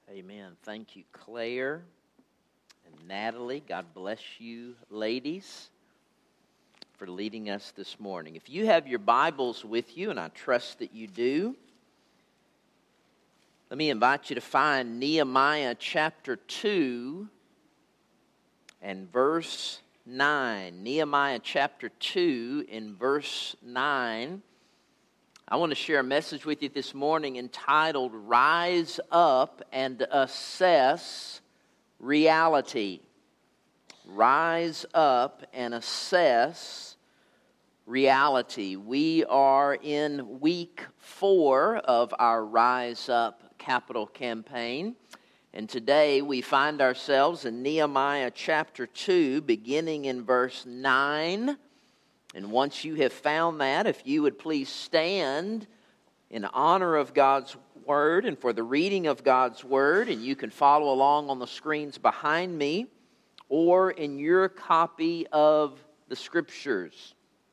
Amen. Thank you, Claire and Natalie. God bless you, ladies, for leading us this morning. If you have your Bibles with you, and I trust that you do, let me invite you to find Nehemiah chapter 2 and verse 9. Nehemiah chapter 2 and verse 9. I want to share a message with you this morning entitled, Rise Up and Assess Reality. Rise up and assess reality. We are in week 4 of our Rise Up capital campaign. And today we find ourselves in Nehemiah chapter 2, beginning in verse 9. And once you have found that, if you would please stand in honor of God's Word and for the reading of God's Word, and you can follow along on the screens behind me or in your copy of the Scriptures.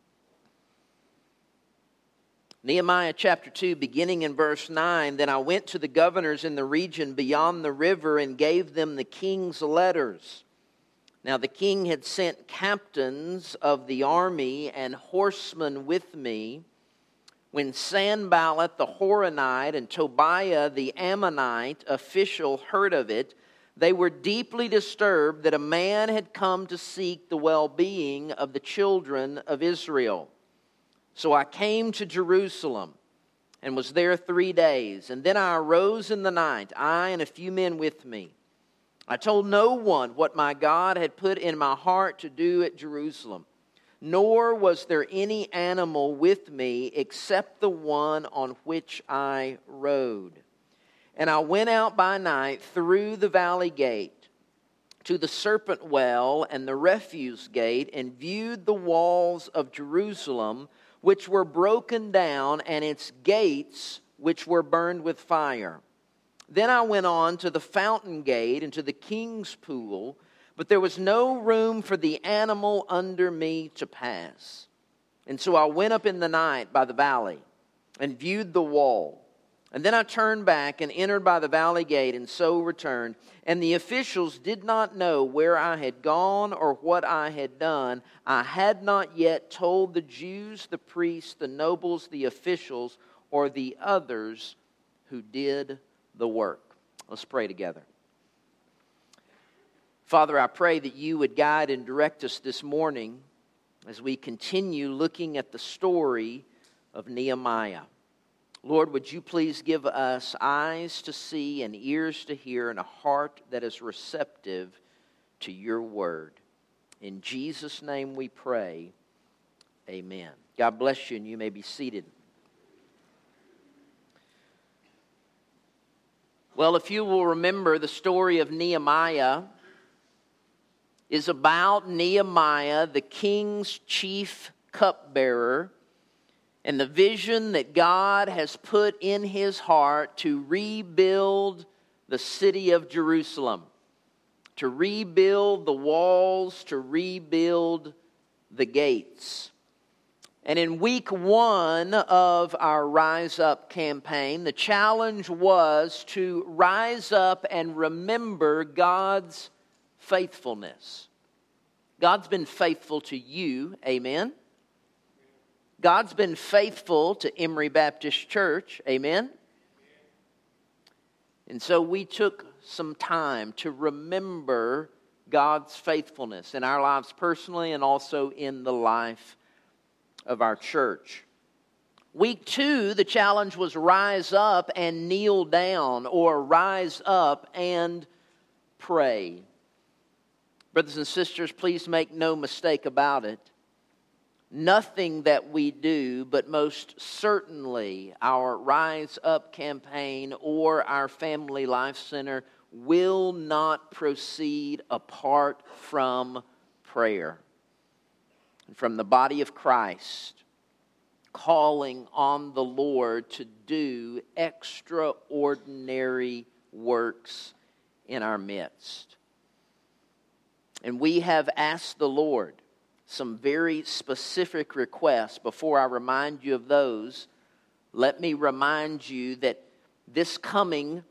Nehemiah chapter 2, beginning in verse 9, Then I went to the governors in the region beyond the river and gave them the king's letters. Now the king had sent captains of the army and horsemen with me. When Sanballat the Horonite and Tobiah the Ammonite official heard of it, they were deeply disturbed that a man had come to seek the well-being of the children of Israel. So I came to Jerusalem and was there 3 days. And then I arose in the night, I and a few men with me. I told no one what my God had put in my heart to do at Jerusalem, nor was there any animal with me except the one on which I rode. And I went out by night through the valley gate to the serpent well and the refuse gate and viewed the walls of Jerusalem, which were broken down, and its gates, which were burned with fire. Then I went on to the fountain gate and to the king's pool, but there was no room for the animal under me to pass. And so I went up in the night by the valley and viewed the wall. And then I turned back and entered by the valley gate and so returned. And the officials did not know where I had gone or what I had done. I had not yet told the Jews, the priests, the nobles, the officials, or the others who did the work. Let's pray together. Father, I pray that you would guide and direct us this morning as we continue looking at the story of Nehemiah. Lord, would you please give us eyes to see and ears to hear and a heart that is receptive to your word. In Jesus' name we pray, amen. God bless you, and you may be seated. Well, if you will remember, the story of Nehemiah is about Nehemiah, the king's chief cupbearer, and the vision that God has put in his heart to rebuild the city of Jerusalem, to rebuild the walls, to rebuild the gates. And in week 1 of our Rise Up campaign, the challenge was to rise up and remember God's faithfulness. God's been faithful to you, amen? God's been faithful to Emory Baptist Church, amen? And so we took some time to remember God's faithfulness in our lives personally and also in the life of our church. Week 2, the challenge was rise up and kneel down, or rise up and pray. Brothers and sisters, please make no mistake about it. Nothing that we do, but most certainly our Rise Up campaign or our Family Life Center, will not proceed apart from prayer. And from the body of Christ, calling on the Lord to do extraordinary works in our midst. And we have asked the Lord some very specific requests. Before I remind you of those, let me remind you that this coming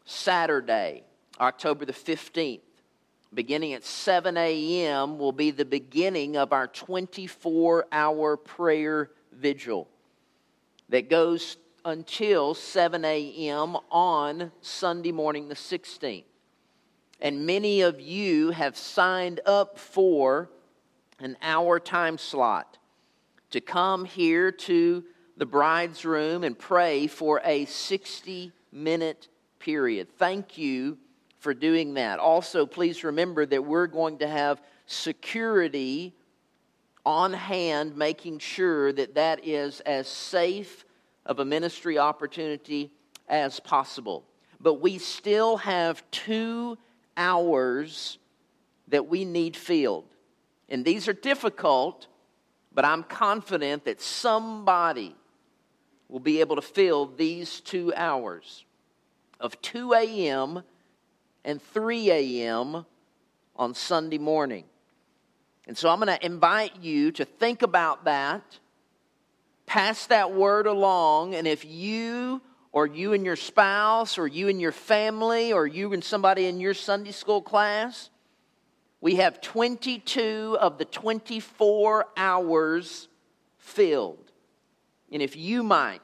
Saturday, October the 15th, beginning at 7 a.m., will be the beginning of our 24-hour prayer vigil that goes until 7 a.m. on Sunday morning the 16th. And many of you have signed up for an hour time slot to come here to the bride's room and pray for a 60-minute period. Thank you for doing that. Also, please remember that we're going to have security on hand, making sure that that is as safe of a ministry opportunity as possible. But we still have 2 hours that we need filled. And these are difficult, but I'm confident that somebody will be able to fill these 2 hours of 2 a.m. and 3 a.m. on Sunday morning. And so I'm going to invite you to think about that, pass that word along, and if you or you and your spouse or you and your family or you and somebody in your Sunday school class, we have 22 of the 24 hours filled. And if you might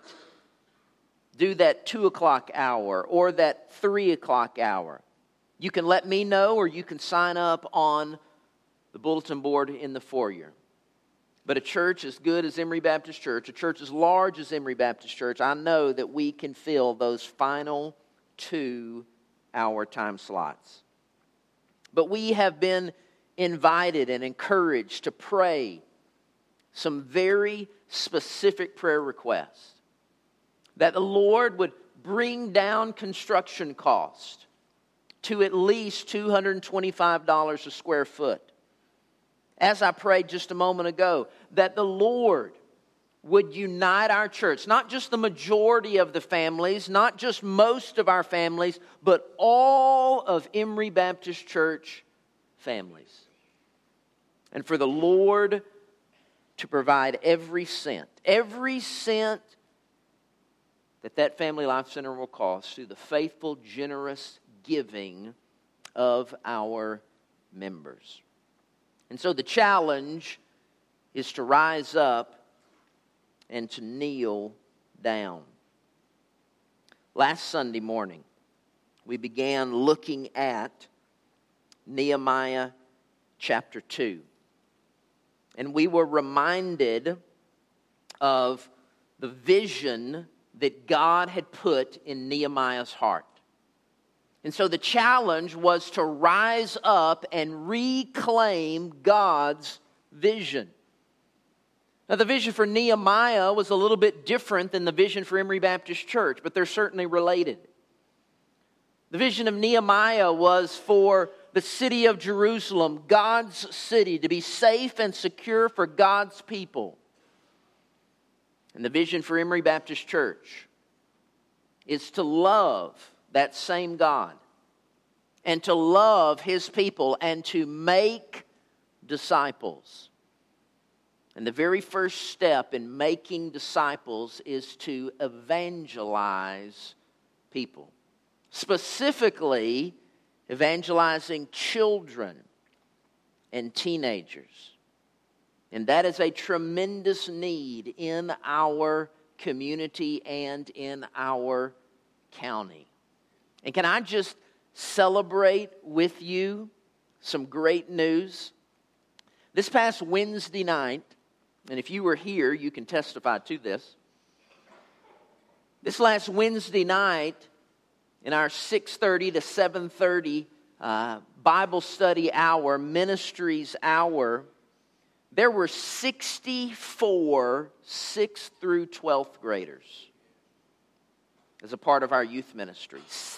do that 2 o'clock hour or that 3 o'clock hour, you can let me know or you can sign up on the bulletin board in the foyer. But a church as good as Emory Baptist Church, a church as large as Emory Baptist Church, I know that we can fill those final 2 hour time slots. But we have been invited and encouraged to pray some very specific prayer requests. That the Lord would bring down construction cost to at least $225 a square foot. As I prayed just a moment ago, that the Lord would unite our church, not just the majority of the families, not just most of our families, but all of Emory Baptist Church families. And for the Lord to provide every cent that Family Life Center will cost through the faithful, generous giving of our members. And so the challenge is to rise up and to kneel down. Last Sunday morning, we began looking at Nehemiah chapter 2. And we were reminded of the vision that God had put in Nehemiah's heart. And so the challenge was to rise up and reclaim God's vision. Now, the vision for Nehemiah was a little bit different than the vision for Emory Baptist Church, but they're certainly related. The vision of Nehemiah was for the city of Jerusalem, God's city, to be safe and secure for God's people. And the vision for Emory Baptist Church is to love that same God and to love His people and to make disciples. And the very first step in making disciples is to evangelize people. Specifically, evangelizing children and teenagers. And that is a tremendous need in our community and in our county. And can I just celebrate with you some great news? This past Wednesday night, and if you were here, you can testify to this. This last Wednesday night, in our 6:30 to 7:30 Bible study hour, ministries hour, there were 64 6th through 12th graders as a part of our youth ministry.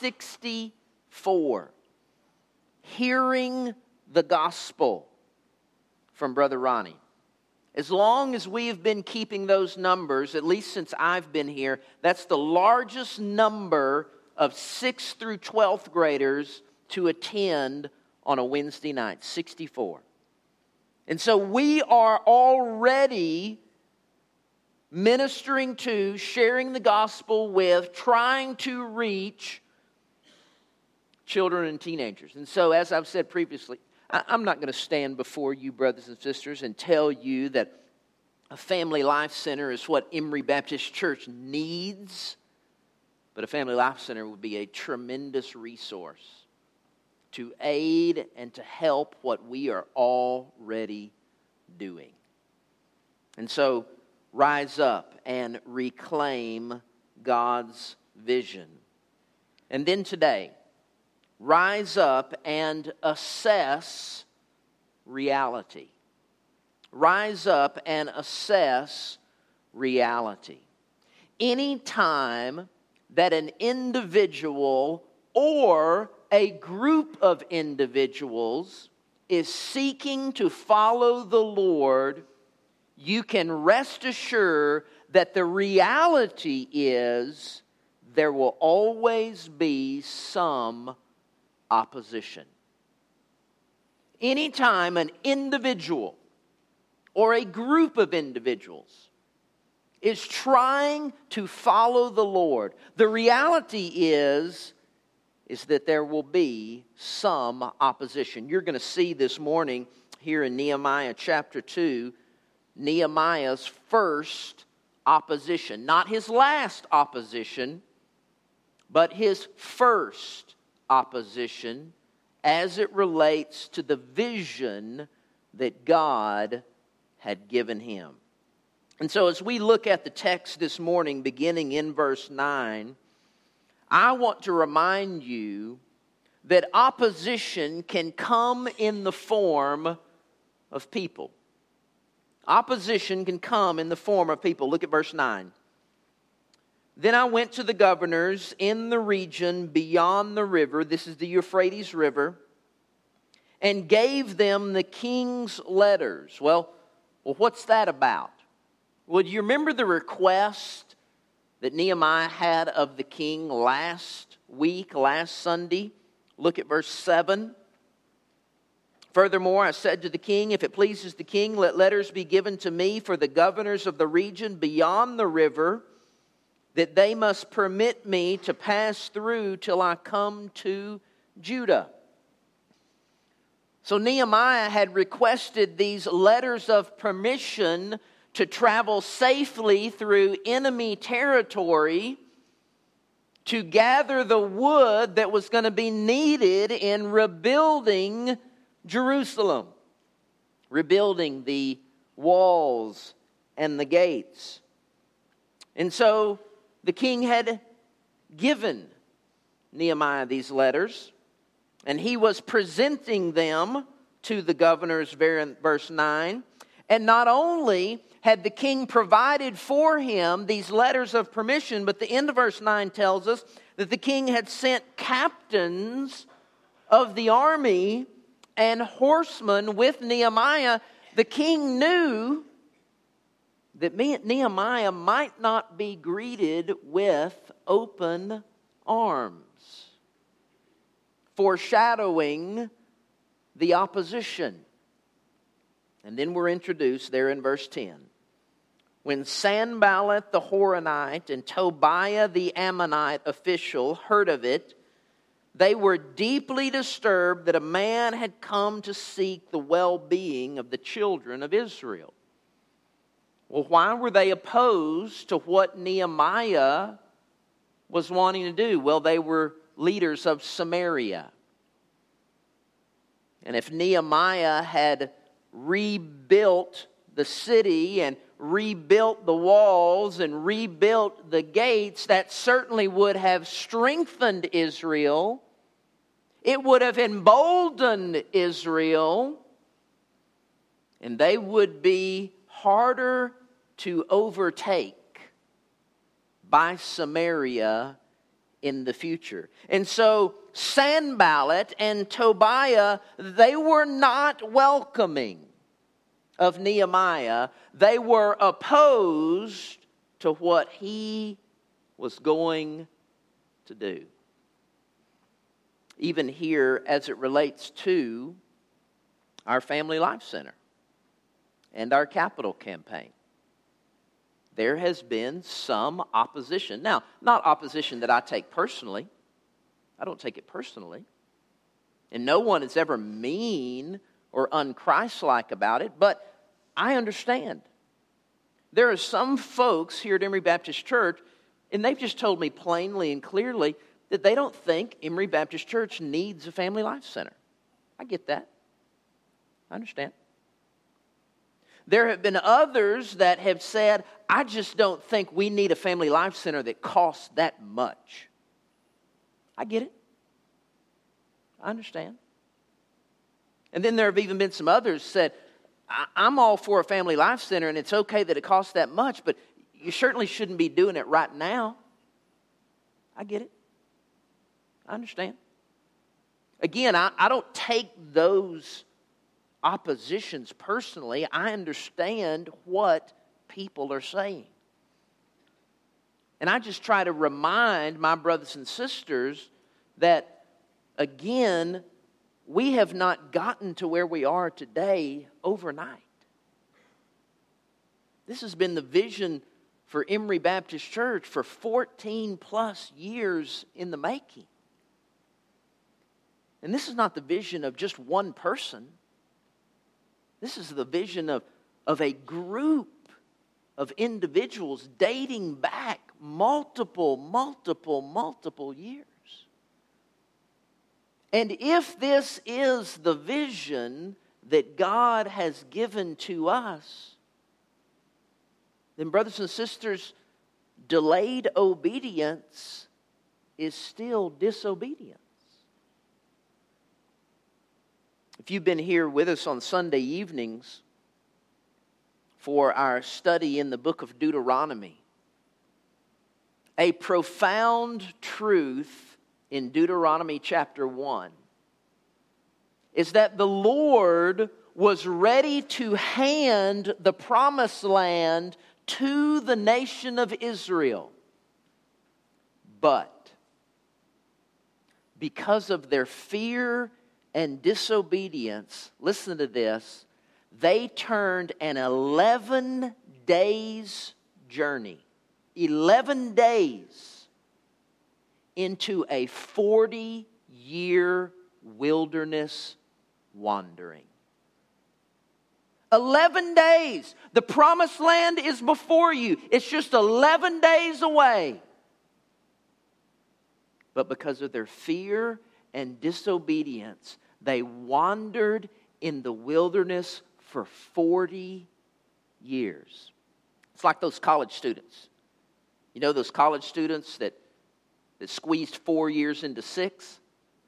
64 hearing the gospel from Brother Ronnie. As long as we have been keeping those numbers, at least since I've been here, that's the largest number of 6th through 12th graders to attend on a Wednesday night, 64. And so we are already ministering to, sharing the gospel with, trying to reach children and teenagers. And so, as I've said previously, I'm not going to stand before you, brothers and sisters, and tell you that a Family Life Center is what Emory Baptist Church needs. But a Family Life Center would be a tremendous resource to aid and to help what we are already doing. And so, rise up and reclaim God's vision. And then today, rise up and assess reality. Rise up and assess reality. Anytime that an individual or a group of individuals is seeking to follow the Lord, you can rest assured that the reality is there will always be some opposition. Anytime an individual or a group of individuals is trying to follow the Lord, the reality is that there will be some opposition. You're going to see this morning here in Nehemiah chapter 2, Nehemiah's first opposition. Not his last opposition, but his first opposition as it relates to the vision that God had given him. And so as we look at the text this morning, beginning in verse 9, I want to remind you that opposition can come in the form of people. Opposition can come in the form of people. Look at verse 9. Then I went to the governors in the region beyond the river, this is the Euphrates River, and gave them the king's letters. Well, what's that about? Well, do you remember the request that Nehemiah had of the king last Sunday? Look at verse 7. Furthermore, I said to the king, if it pleases the king, let letters be given to me for the governors of the region beyond the river, that they must permit me to pass through till I come to Judah. So Nehemiah had requested these letters of permission to travel safely through enemy territory to gather the wood that was going to be needed in rebuilding Jerusalem, rebuilding the walls and the gates. And so the king had given Nehemiah these letters, and he was presenting them to the governors, verse 9. And not only had the king provided for him these letters of permission, but the end of verse 9 tells us that the king had sent captains of the army and horsemen with Nehemiah. The king knew that Nehemiah might not be greeted with open arms, foreshadowing the opposition. And then we're introduced there in verse 10. When Sanballat the Horonite and Tobiah the Ammonite official heard of it, they were deeply disturbed that a man had come to seek the well-being of the children of Israel. Well, why were they opposed to what Nehemiah was wanting to do? Well, they were leaders of Samaria. And if Nehemiah had rebuilt the city and rebuilt the walls and rebuilt the gates, that certainly would have strengthened Israel. It would have emboldened Israel, and they would be harder to overtake by Samaria in the future. And so Sanballat and Tobiah, they were not welcoming of Nehemiah. They were opposed to what he was going to do. Even here, as it relates to our Family Life Center and our capital campaign, there has been some opposition. Now, not opposition that I take personally. I don't take it personally. And no one is ever mean or unchristlike about it, but I understand. There are some folks here at Emory Baptist Church, and they've just told me plainly and clearly that they don't think Emory Baptist Church needs a family life center. I get that. I understand. There have been others that have said, I just don't think we need a family life center that costs that much. I get it. I understand. And then there have even been some others said, I'm all for a family life center and it's okay that it costs that much, but you certainly shouldn't be doing it right now. I get it. I understand. Again, I don't take those oppositions personally. I understand what people are saying. And I just try to remind my brothers and sisters that, again, we have not gotten to where we are today overnight. This has been the vision for Emory Baptist Church for 14 plus years in the making. And this is not the vision of just one person. This is the vision of a group of individuals dating back multiple years. And if this is the vision that God has given to us, then brothers and sisters, delayed obedience is still disobedience. If you've been here with us on Sunday evenings for our study in the book of Deuteronomy, a profound truth in Deuteronomy chapter 1 is that the Lord was ready to hand the promised land to the nation of Israel. But because of their fear and disobedience, listen to this, they turned an 11 days journey, 11 days, into a 40-year wilderness wandering. 11 days. The promised land is before you. It's just 11 days away. But because of their fear and disobedience, they wandered in the wilderness for 40 years. It's like those college students. You know those college students that squeezed 4 years into 6?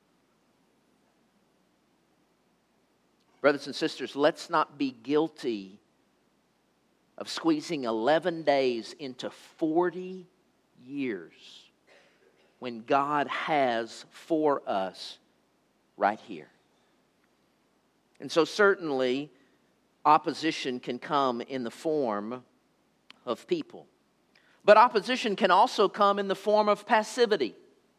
Brothers and sisters, let's not be guilty of squeezing 11 days into 40 years when God has for us right here. And so certainly, opposition can come in the form of people. But opposition can also come in the form of passivity.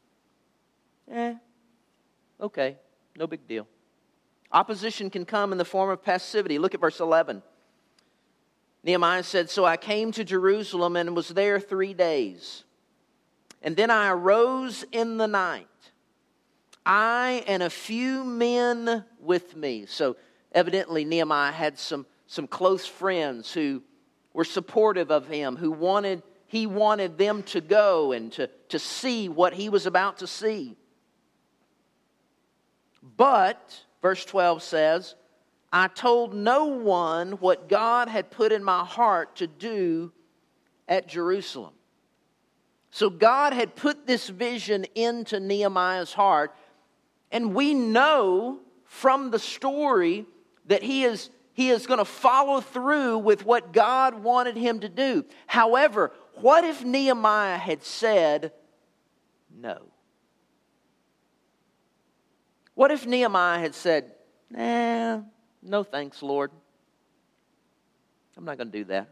Okay, no big deal. Opposition can come in the form of passivity. Look at verse 11. Nehemiah said, "So I came to Jerusalem and was there 3 days. And then I arose in the night, I and a few men with me." So evidently Nehemiah had some close friends who were supportive of him, he wanted them to go and to see what he was about to see. But, verse 12 says, I told no one what God had put in my heart to do at Jerusalem. So God had put this vision into Nehemiah's heart, and we know from the story that he is going to follow through with what God wanted him to do. However, what if Nehemiah had said no? What if Nehemiah had said, no thanks, Lord. I'm not going to do that.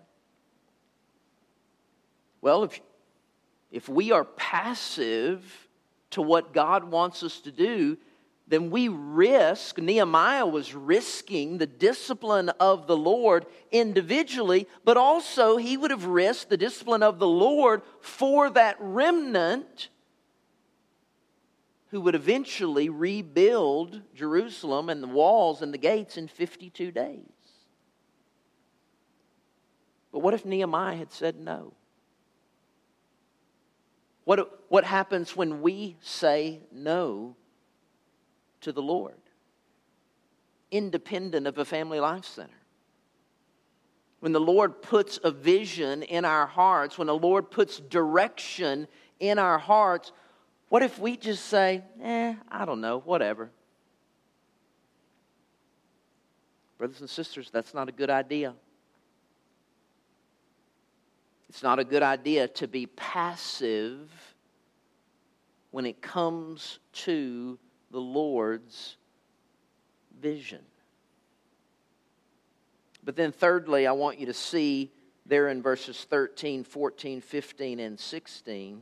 Well, if we are passive to what God wants us to do, then we risk, Nehemiah was risking the discipline of the Lord individually, but also he would have risked the discipline of the Lord for that remnant who would eventually rebuild Jerusalem and the walls and the gates in 52 days. But what if Nehemiah had said no? What happens when we say no to the Lord, independent of a Family Life Center? When the Lord puts a vision in our hearts, when the Lord puts direction in our hearts, what if we just say, I don't know, whatever? Brothers and sisters, that's not a good idea. It's not a good idea to be passive when it comes to the Lord's vision. But then thirdly, I want you to see there in verses 13, 14, 15, and 16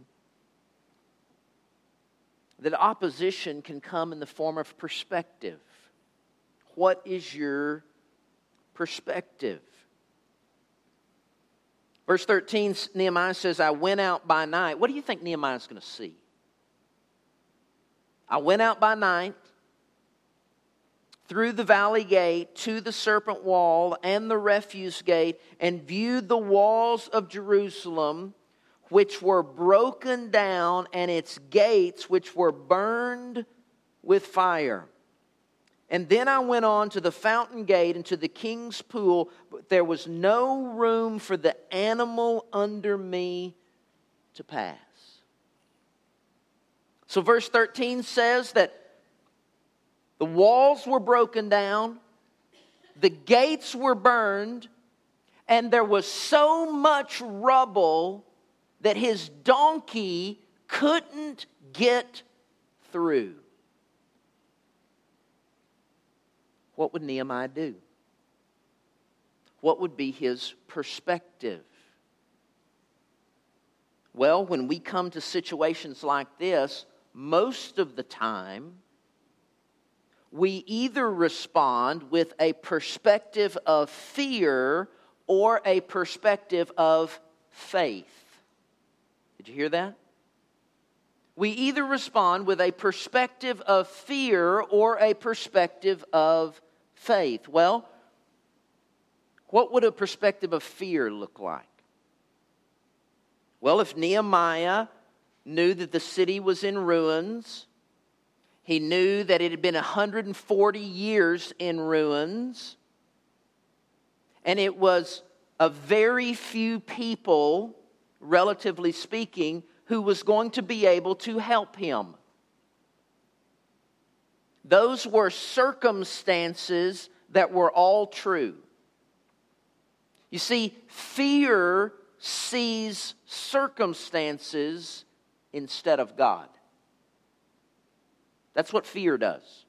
that opposition can come in the form of perspective. What is your perspective? Verse 13, Nehemiah says, I went out by night. What do you think Nehemiah's going to see? I went out by night through the valley gate to the serpent wall and the refuse gate, and viewed the walls of Jerusalem, which were broken down, and its gates, which were burned with fire. And then I went on to the fountain gate and to the king's pool, but there was no room for the animal under me to pass. So verse 13 says that the walls were broken down, the gates were burned, and there was so much rubble that his donkey couldn't get through. What would Nehemiah do? What would be his perspective? Well, when we come to situations like this, most of the time, we either respond with a perspective of fear or a perspective of faith. Did you hear that? We either respond with a perspective of fear or a perspective of faith. Well, what would a perspective of fear look like? Well, if Nehemiah knew that the city was in ruins, he knew that it had been 140 years in ruins, and it was a very few people, relatively speaking, who was going to be able to help him. Those were circumstances that were all true. You see, fear sees circumstances instead of God. That's what fear does.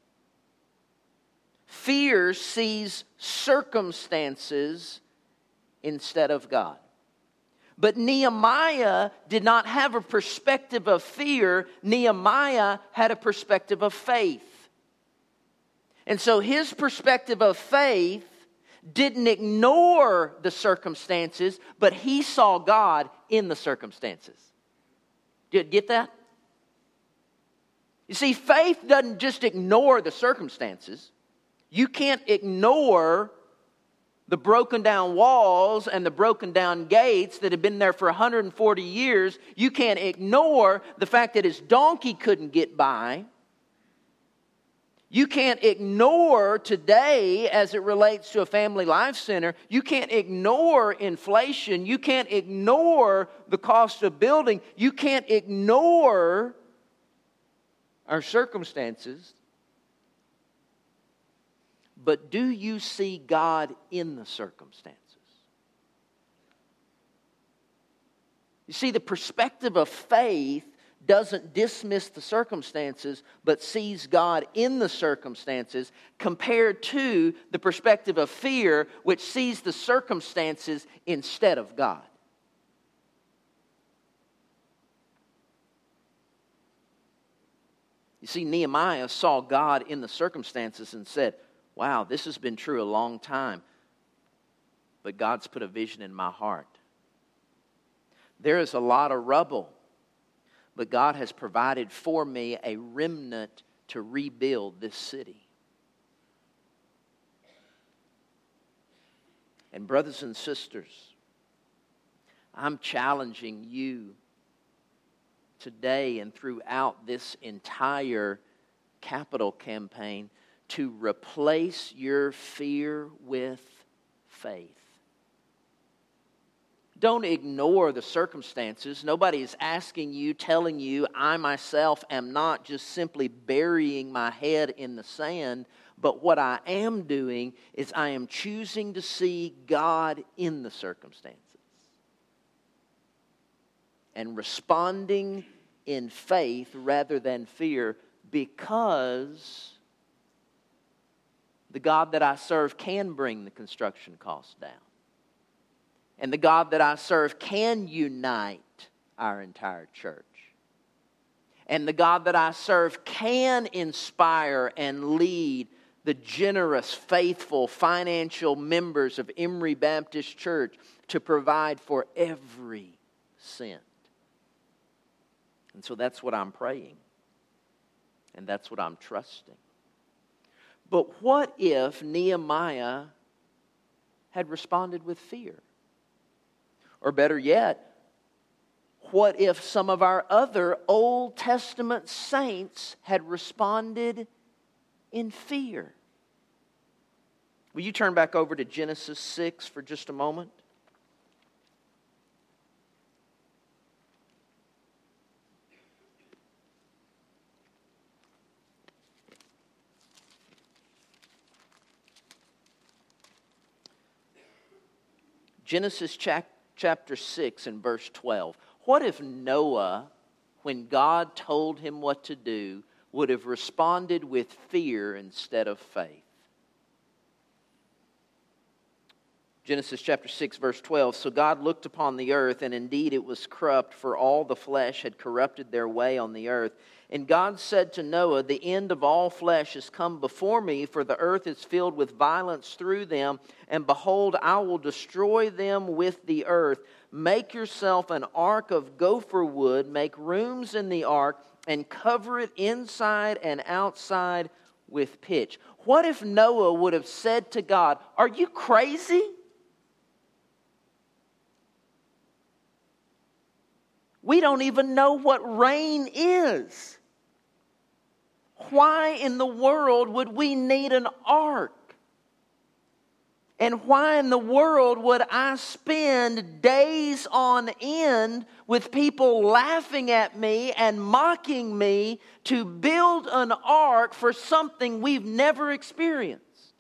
Fear sees circumstances instead of God. But Nehemiah did not have a perspective of fear. Nehemiah had a perspective of faith. And so his perspective of faith didn't ignore the circumstances, but he saw God in the circumstances. Did you get that? You see, faith doesn't just ignore the circumstances. You can't ignore the broken down walls and the broken down gates that have been there for 140 years. You can't ignore the fact that his donkey couldn't get by. You can't ignore today as it relates to a Family Life Center. You can't ignore inflation. You can't ignore the cost of building. You can't ignore our circumstances. But do you see God in the circumstances? You see, the perspective of faith doesn't dismiss the circumstances, but sees God in the circumstances, compared to the perspective of fear, which sees the circumstances instead of God. You see, Nehemiah saw God in the circumstances and said, wow, this has been true a long time, but God's put a vision in my heart. There is a lot of rubble, but God has provided for me a remnant to rebuild this city. And brothers and sisters, I'm challenging you today and throughout this entire capital campaign to replace your fear with faith. Don't ignore the circumstances. Nobody is asking you, telling you, I myself am not just simply burying my head in the sand, but what I am doing is I am choosing to see God in the circumstances and responding in faith rather than fear, because the God that I serve can bring the construction costs down. And the God that I serve can unite our entire church. And the God that I serve can inspire and lead the generous, faithful, financial members of Emory Baptist Church to provide for every cent. And so that's what I'm praying. And that's what I'm trusting. But what if Nehemiah had responded with fear? Or better yet, what if some of our other Old Testament saints had responded in fear? Will you turn back over to Genesis 6 for just a moment? Genesis chapter 6 and verse 12. What if Noah, when God told him what to do, would have responded with fear instead of faith? Genesis chapter 6 verse 12. So God looked upon the earth, and indeed it was corrupt, for all the flesh had corrupted their way on the earth. And God said to Noah, the end of all flesh has come before me, for the earth is filled with violence through them. And behold, I will destroy them with the earth. Make yourself an ark of gopher wood, make rooms in the ark, and cover it inside and outside with pitch. What if Noah would have said to God, are you crazy? We don't even know what rain is. Why in the world would we need an ark? And why in the world would I spend days on end with people laughing at me and mocking me to build an ark for something we've never experienced?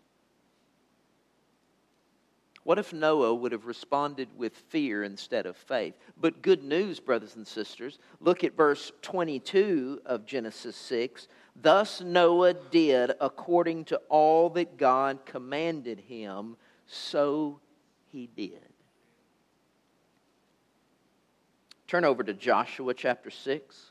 What if Noah would have responded with fear instead of faith? But good news, brothers and sisters. Look at verse 22 of Genesis 6. Thus Noah did according to all that God commanded him, so he did. Turn over to Joshua chapter 6.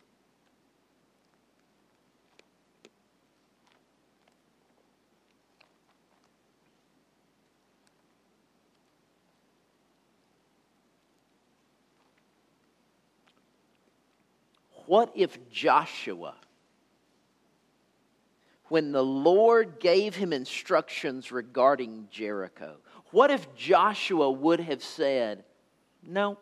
What if Joshua, when the Lord gave him instructions regarding Jericho, what if Joshua would have said, no?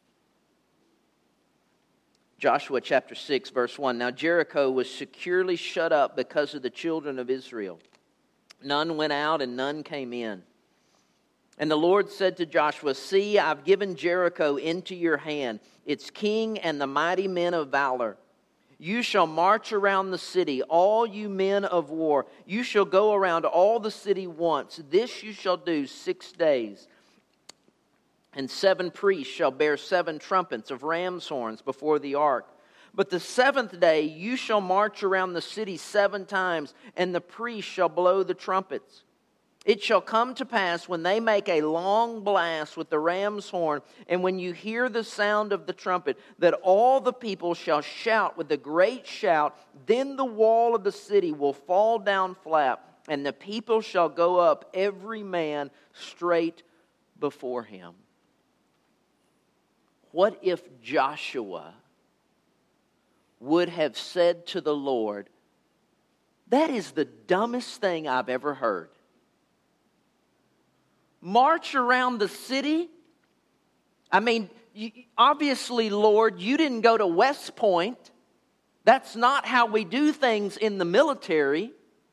Joshua chapter 6 verse 1. Now Jericho was securely shut up because of the children of Israel. None went out and none came in. And the Lord said to Joshua, see, I've given Jericho into your hand, its king and the mighty men of valor. You shall march around the city, all you men of war. You shall go around all the city once. This you shall do 6 days. And 7 priests shall bear 7 trumpets of ram's horns before the ark. But the 7th day you shall march around the city 7 times, and the priests shall blow the trumpets. It shall come to pass when they make a long blast with the ram's horn, and when you hear the sound of the trumpet, that all the people shall shout with a great shout. Then the wall of the city will fall down flat, and the people shall go up, every man straight before him. What if Joshua would have said to the Lord, that is the dumbest thing I've ever heard. March around the city? I mean, obviously, Lord, you didn't go to West Point. That's not how we do things in the military.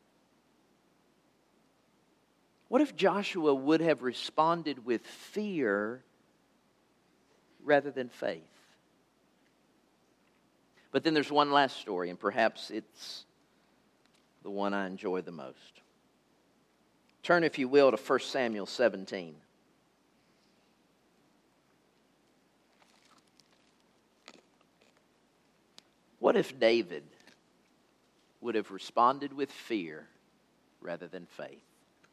What if Joshua would have responded with fear rather than faith? But then there's one last story, and perhaps it's the one I enjoy the most. Turn, if you will, to 1 Samuel 17. What if David would have responded with fear rather than faith?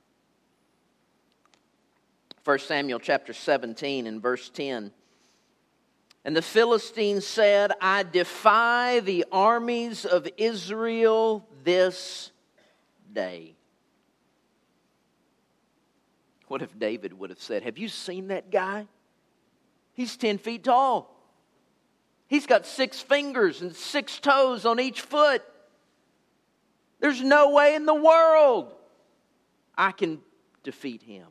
1 Samuel chapter 17 and verse 10. And the Philistines said, I defy the armies of Israel this day. What if David would have said, have you seen that guy? He's 10 feet tall. He's got 6 fingers and 6 toes on each foot. There's no way in the world I can defeat him.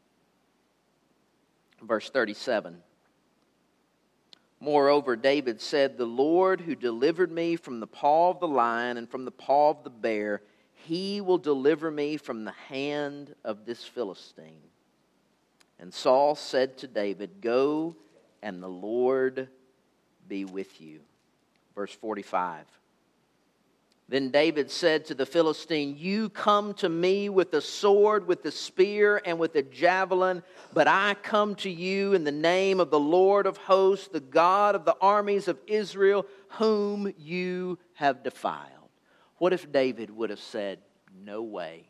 Verse 37. Moreover, David said, the Lord who delivered me from the paw of the lion and from the paw of the bear, he will deliver me from the hand of this Philistine. And Saul said to David, go, and the Lord be with you. Verse 45. Then David said to the Philistine, you come to me with a sword, with a spear, and with a javelin, but I come to you in the name of the Lord of hosts, the God of the armies of Israel, whom you have defiled. What if David would have said, no way?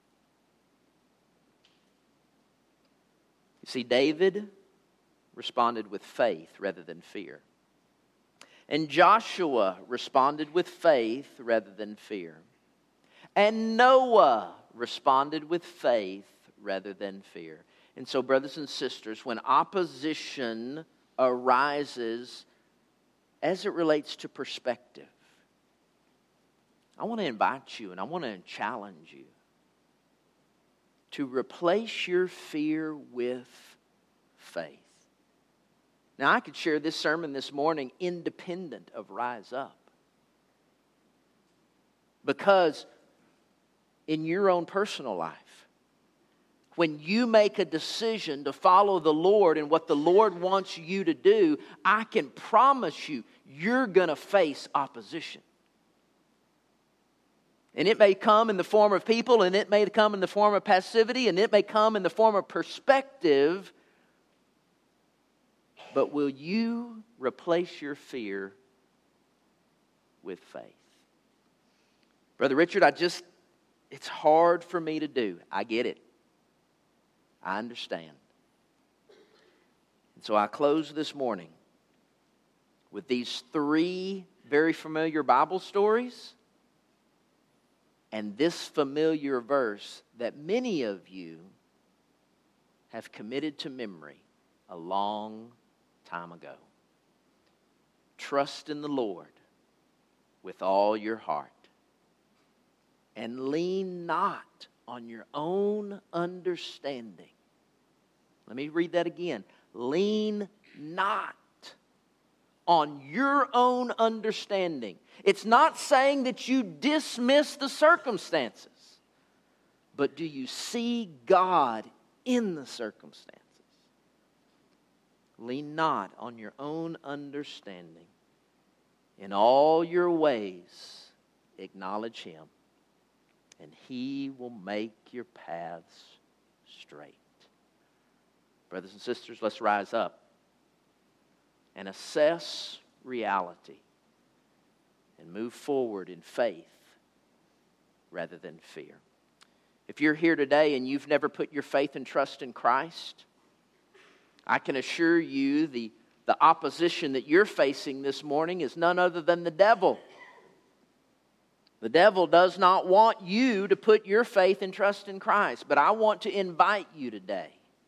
You see, David responded with faith rather than fear. And Joshua responded with faith rather than fear. And Noah responded with faith rather than fear. And so, brothers and sisters, when opposition arises as it relates to perspective, I want to invite you and I want to challenge you to replace your fear with faith. Now, I could share this sermon this morning independent of Rise Up. Because in your own personal life, when you make a decision to follow the Lord and what the Lord wants you to do, I can promise you, you're going to face opposition. And it may come in the form of people, and it may come in the form of passivity, and it may come in the form of perspective. But will you replace your fear with faith? Brother Richard, it's hard for me to do. I get it. I understand. And so I close this morning with these 3 very familiar Bible stories and this familiar verse that many of you have committed to memory a long time ago. Trust in the Lord with all your heart and lean not on your own understanding. Let me read that again. Lean not on your own understanding. It's not saying that you dismiss the circumstances, but do you see God in the circumstances? Lean not on your own understanding. In all your ways, acknowledge Him, and He will make your paths straight. Brothers and sisters, let's rise up and assess reality and move forward in faith rather than fear. If you're here today and you've never put your faith and trust in Christ, I can assure you the opposition that you're facing this morning is none other than the devil. The devil does not want you to put your faith and trust in Christ. But I want to invite you today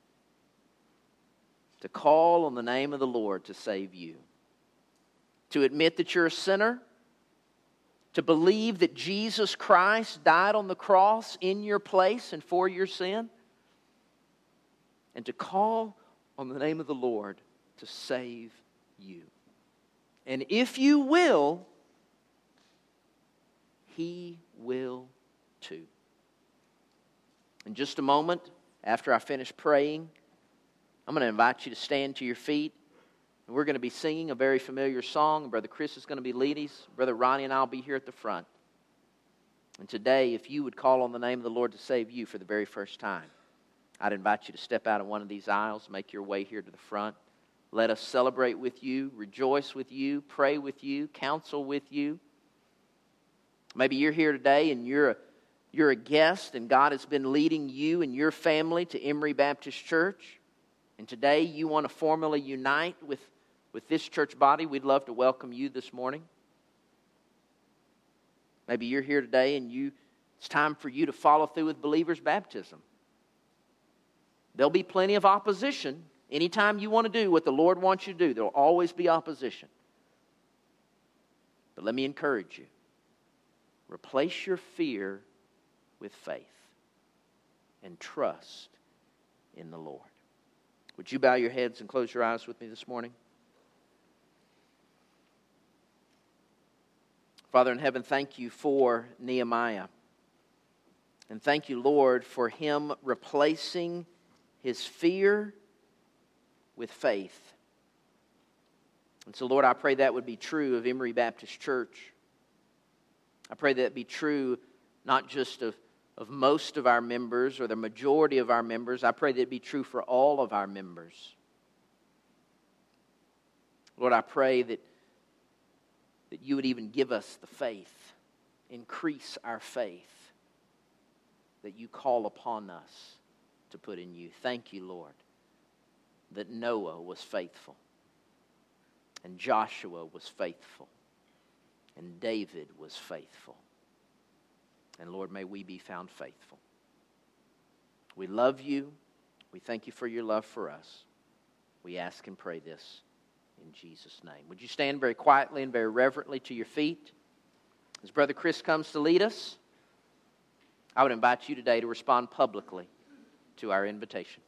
to call on the name of the Lord to save you. To admit that you're a sinner to believe that Jesus Christ died on the cross in your place and for your sin, and to call on the name of the Lord to save you. And if you will, He will too. In just a moment, after I finish praying, I'm going to invite you to stand to your feet. And we're going to be singing a very familiar song. Brother Chris is going to be leading us. Brother Ronnie and I will be here at the front. And today, if you would call on the name of the Lord to save you for the very first time, I'd invite you to step out of one of these aisles, make your way here to the front. Let us celebrate with you, rejoice with you, pray with you, counsel with you. Maybe you're here today and you're a guest, and God has been leading you and your family to Emory Baptist Church. And today you want to formally unite with this church body. We'd love to welcome you this morning. Maybe you're here today and it's time for you to follow through with believer's baptism. There'll be plenty of opposition. Anytime you want to do what the Lord wants you to do, there'll always be opposition. But let me encourage you. Replace your fear with faith and trust in the Lord. Would you bow your heads and close your eyes with me this morning? Father in heaven, thank you for Nehemiah. And thank you, Lord, for him replacing his fear with faith. And so, Lord, I pray that would be true of Emory Baptist Church. I pray that be true not just of most of our members or the majority of our members. I pray that it be true for all of our members. Lord, I pray that you would even give us the faith, increase our faith that you call upon us to put in you. Thank you, Lord, that Noah was faithful, and Joshua was faithful, and David was faithful. And Lord, may we be found faithful. We love you. We thank you for your love for us. We ask and pray this in Jesus' name. Would you stand very quietly and very reverently to your feet as Brother Chris comes to lead us? I would invite you today to respond publicly to our invitation.